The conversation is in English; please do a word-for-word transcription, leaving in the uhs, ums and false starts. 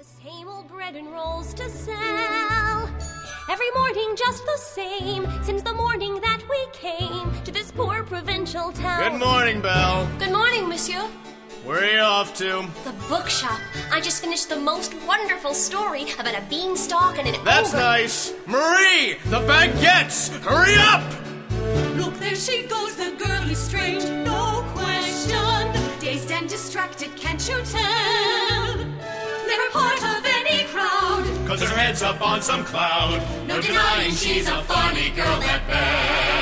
Same old bread and rolls to sell. Every morning just the same, since the morning that we came to this poor provincial town. Good morning, Belle. Good morning, monsieur. Where are you off to? The bookshop. I just finished the most wonderful story about a beanstalk and an That's ogre. nice. Marie, the baguettes! Hurry up! Look, there she goes, the girl is strange, no question. Dazed and distracted, can't you tell? Never part of any crowd, Cause her head's up on some cloud. no denying she's a funny girl, that Belle.